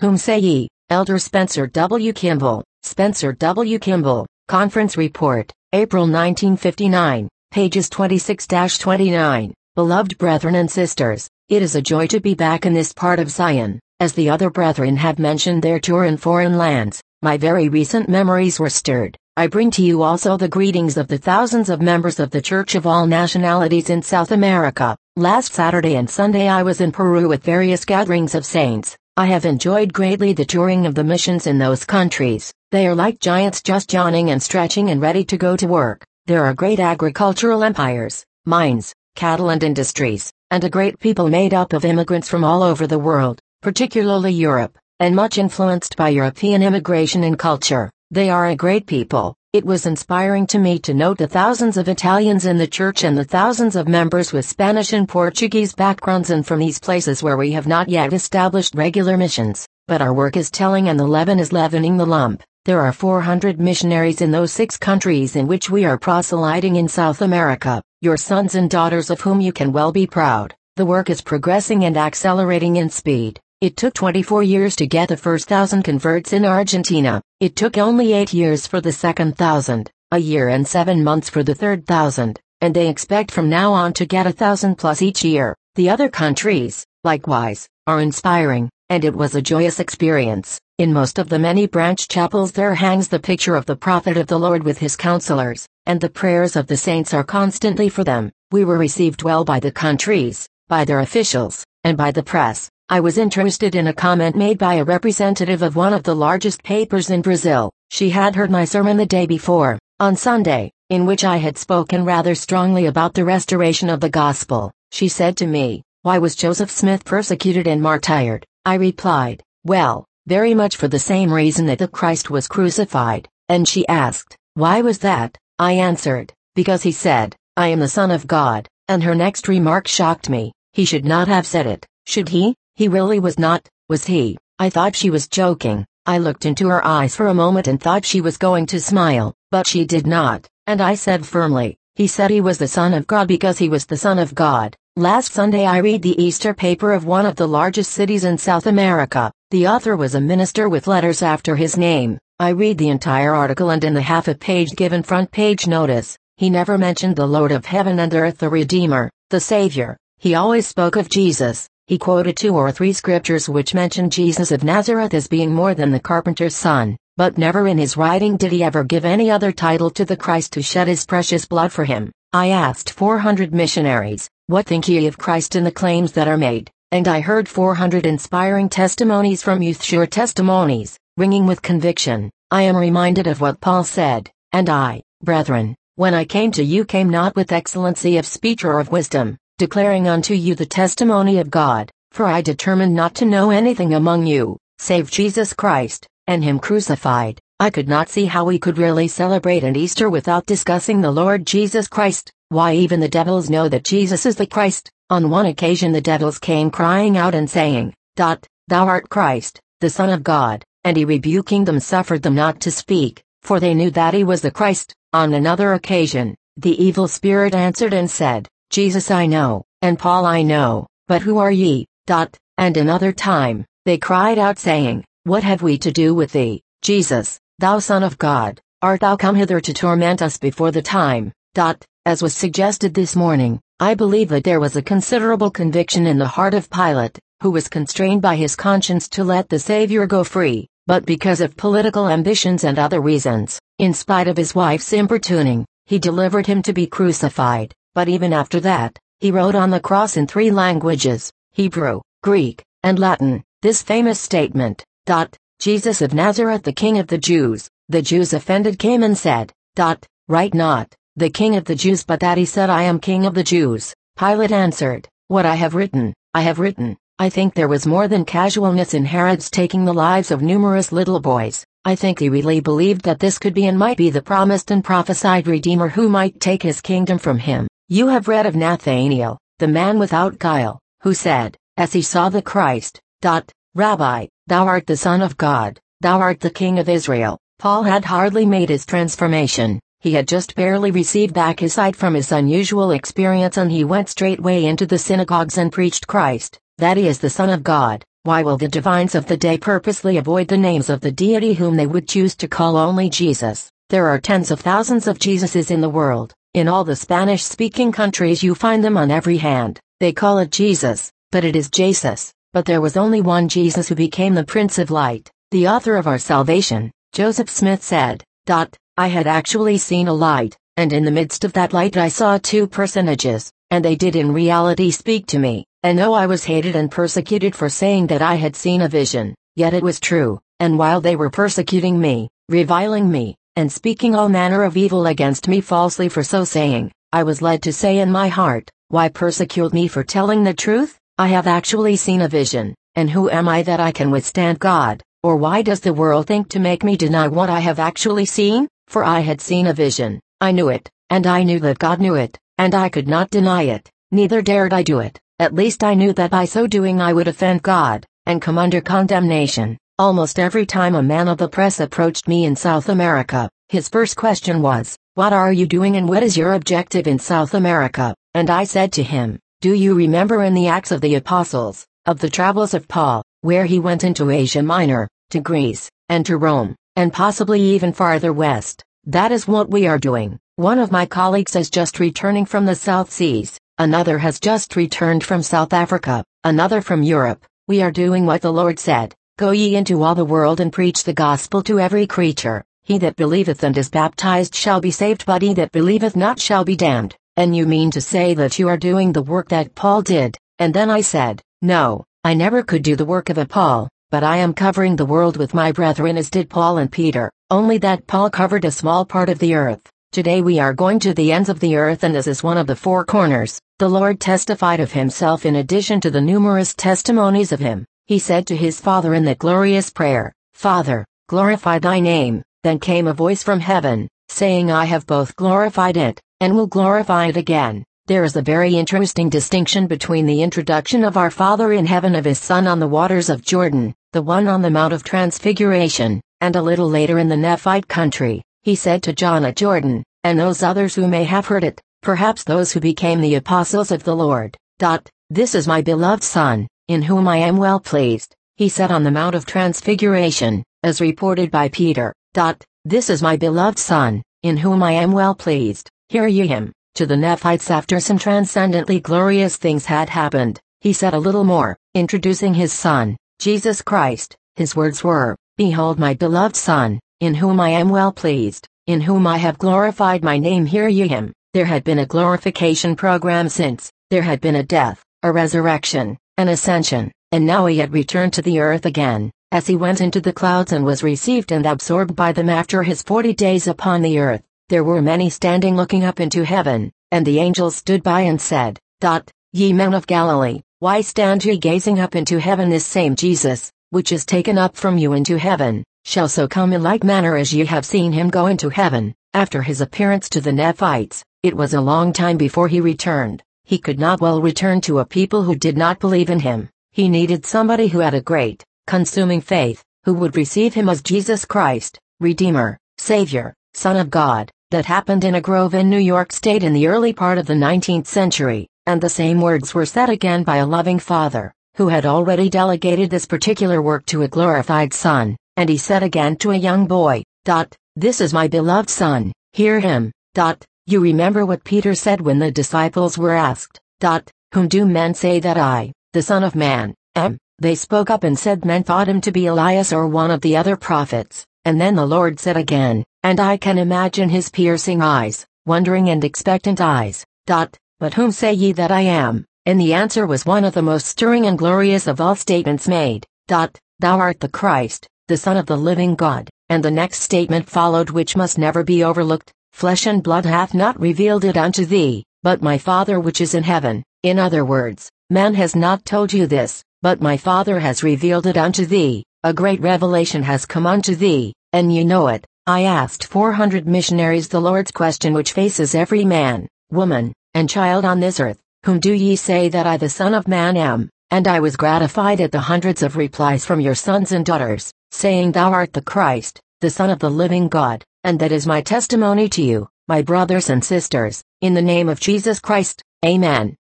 Whom say ye? Elder Spencer W. Kimball. Spencer W. Kimball, Conference Report, April 1959, pages 26-29. Beloved brethren and sisters, it is a joy to be back in this part of Zion. As the other brethren have mentioned their tour in foreign lands, my very recent memories were stirred. I bring to you also the greetings of the thousands of members of the Church of all nationalities in South America. Last Saturday and Sunday I was in Peru with various gatherings of saints. I have enjoyed greatly the touring of the missions in those countries. They are like giants just yawning and stretching and ready to go to work. There are great agricultural empires, mines, cattle and industries, and a great people made up of immigrants from all over the world, particularly Europe, and much influenced by European immigration and culture. They are a great people. It was inspiring to me to note the thousands of Italians in the church and the thousands of members with Spanish and Portuguese backgrounds and from these places where we have not yet established regular missions. But our work is telling and the leaven is leavening the lump. There are 400 missionaries in those 6 countries in which we are proselyting in South America, your sons and daughters of whom you can well be proud. The work is progressing and accelerating in speed. It took 24 years to get the first 1,000 converts in Argentina. It took only 8 years for the second 1,000, a year and 7 months for the third 1,000, and they expect from now on to get 1,000 plus each year. The other countries, likewise, are inspiring, and it was a joyous experience. In most of the many branch chapels there hangs the picture of the prophet of the Lord with his counselors, and the prayers of the saints are constantly for them. We were received well by the countries, by their officials, and by the press. I was interested in a comment made by a representative of one of the largest papers in Brazil. She had heard my sermon the day before, on Sunday, in which I had spoken rather strongly about the restoration of the gospel. She said to me, "Why was Joseph Smith persecuted and martyred?" I replied, "Well, very much for the same reason that the Christ was crucified." And she asked, "Why was that?" I answered, "Because he said, 'I am the Son of God,'" and her next remark shocked me. He should not have said it, should he? He really was not, was he? I thought she was joking. I looked into her eyes for a moment and thought she was going to smile, but she did not, and I said firmly, "He said he was the Son of God because he was the Son of God." Last Sunday I read the Easter paper of one of the largest cities in South America. The author was a minister with letters after his name. I read the entire article and in the half a page given front page notice, he never mentioned the Lord of heaven and earth, the Redeemer, the Savior. He always spoke of Jesus. He quoted 2 or 3 scriptures which mentioned Jesus of Nazareth as being more than the carpenter's son, but never in his writing did he ever give any other title to the Christ who shed his precious blood for him. I asked 400 missionaries, "What think ye of Christ and the claims that are made?" And I heard 400 inspiring testimonies from youth, sure testimonies, ringing with conviction. I am reminded of what Paul said, "And I, brethren, when I came to you came not with excellency of speech or of wisdom, declaring unto you the testimony of God, for I determined not to know anything among you, save Jesus Christ, and him crucified." I could not see how we could really celebrate an Easter without discussing the Lord Jesus Christ. Why, even the devils know that Jesus is the Christ. On one occasion the devils came crying out and saying, "Thou art Christ, the Son of God," and he rebuking them suffered them not to speak, for they knew that he was the Christ. On another occasion, the evil spirit answered and said, "Jesus I know, and Paul I know, but who are ye?" And another time, they cried out saying, "What have we to do with thee, Jesus, thou Son of God? Art thou come hither to torment us before the time?" As was suggested this morning, I believe that there was a considerable conviction in the heart of Pilate, who was constrained by his conscience to let the Savior go free, but because of political ambitions and other reasons, in spite of his wife's importuning, he delivered him to be crucified. But even after that, he wrote on the cross in 3 languages, Hebrew, Greek, and Latin, this famous statement, "Jesus of Nazareth, the King of the Jews." The Jews offended came and said, "Write not, the King of the Jews, but that he said, 'I am King of the Jews.'" Pilate answered, "What I have written, I have written." I think there was more than casualness in Herod's taking the lives of numerous little boys. I think he really believed that this could be and might be the promised and prophesied Redeemer who might take his kingdom from him. You have read of Nathanael, the man without guile, who said, as he saw the Christ, "Rabbi, thou art the Son of God, thou art the King of Israel." Paul had hardly made his transformation. He had just barely received back his sight from his unusual experience, and he went straightway into the synagogues and preached Christ, that he is the Son of God. Why will the divines of the day purposely avoid the names of the deity whom they would choose to call only Jesus? There are tens of thousands of Jesuses in the world. In all the Spanish-speaking countries you find them on every hand. They call it Jesus, but it is Jesus. But there was only one Jesus who became the Prince of Light, the author of our salvation. Joseph Smith said, I had actually seen a light, and in the midst of that light I saw two personages, and they did in reality speak to me, and though I was hated and persecuted for saying that I had seen a vision, yet it was true, and while they were persecuting me, reviling me, and speaking all manner of evil against me falsely for so saying, I was led to say in my heart, why persecute me for telling the truth? I have actually seen a vision, and who am I that I can withstand God? Or why does the world think to make me deny what I have actually seen? For I had seen a vision, I knew it, and I knew that God knew it, and I could not deny it, neither dared I do it. At least I knew that by so doing I would offend God, and come under condemnation. Almost every time a man of the press approached me in South America, his first question was, what are you doing and what is your objective in South America? And I said to him, do you remember in the Acts of the Apostles, of the travels of Paul, where he went into Asia Minor, to Greece, and to Rome, and possibly even farther west? That is what we are doing. One of my colleagues is just returning from the South Seas, another has just returned from South Africa, another from Europe. We are doing what the Lord said, go ye into all the world and preach the gospel to every creature. He that believeth and is baptized shall be saved, but he that believeth not shall be damned. And you mean to say that you are doing the work that Paul did? And then I said, no, I never could do the work of a Paul, but I am covering the world with my brethren as did Paul and Peter, only that Paul covered a small part of the earth. Today we are going to the ends of the earth, and this is one of the four corners. The Lord testified of himself in addition to the numerous testimonies of him. He said to his Father in that glorious prayer, Father, glorify thy name. Then came a voice from heaven, saying, I have both glorified it, and will glorify it again. There is a very interesting distinction between the introduction of our Father in heaven of his Son on the waters of Jordan, the one on the Mount of Transfiguration, and a little later in the Nephite country. He said to John at Jordan, and those others who may have heard it, perhaps those who became the apostles of the Lord. This is my beloved Son, in whom I am well pleased. He said on the Mount of Transfiguration, as reported by Peter. This is my beloved Son, in whom I am well pleased. Hear ye him. To the Nephites, after some transcendently glorious things had happened, he said a little more, introducing his Son, Jesus Christ. His words were, Behold my beloved Son, in whom I am well pleased, in whom I have glorified my name. Hear ye him. There had been a glorification program since, there had been a death, a resurrection, an ascension, and now he had returned to the earth again, as he went into the clouds and was received and absorbed by them after his 40 days upon the earth. There were many standing looking up into heaven, and the angels stood by and said, Ye men of Galilee, why stand ye gazing up into heaven? This same Jesus, which is taken up from you into heaven, shall so come in like manner as ye have seen him go into heaven. After his appearance to the Nephites, it was a long time before he returned. He could not well return to a people who did not believe in him. He needed somebody who had a great, consuming faith, who would receive him as Jesus Christ, Redeemer, Savior, Son of God. That happened in a grove in New York State in the early part of the 19th century, and the same words were said again by a loving Father, who had already delegated this particular work to a glorified Son, and he said again to a young boy, This is my beloved Son, hear him. You remember what Peter said when the disciples were asked, Whom do men say that I, the Son of Man, am? They spoke up and said men thought him to be Elias or one of the other prophets, and then the Lord said again, and I can imagine his piercing eyes, wondering and expectant eyes, But whom say ye that I am? And the answer was one of the most stirring and glorious of all statements made, Thou art the Christ, the Son of the living God. And the next statement followed, which must never be overlooked, Flesh and blood hath not revealed it unto thee, but my Father which is in heaven. In other words, man has not told you this, but my Father has revealed it unto thee. A great revelation has come unto thee, and ye know it. I asked 400 missionaries the Lord's question, which faces every man, woman, and child on this earth, Whom do ye say that I the Son of Man am? And I was gratified at the hundreds of replies from your sons and daughters, saying Thou art the Christ, the Son of the living God, and that is my testimony to you, my brothers and sisters, in the name of Jesus Christ. Amen.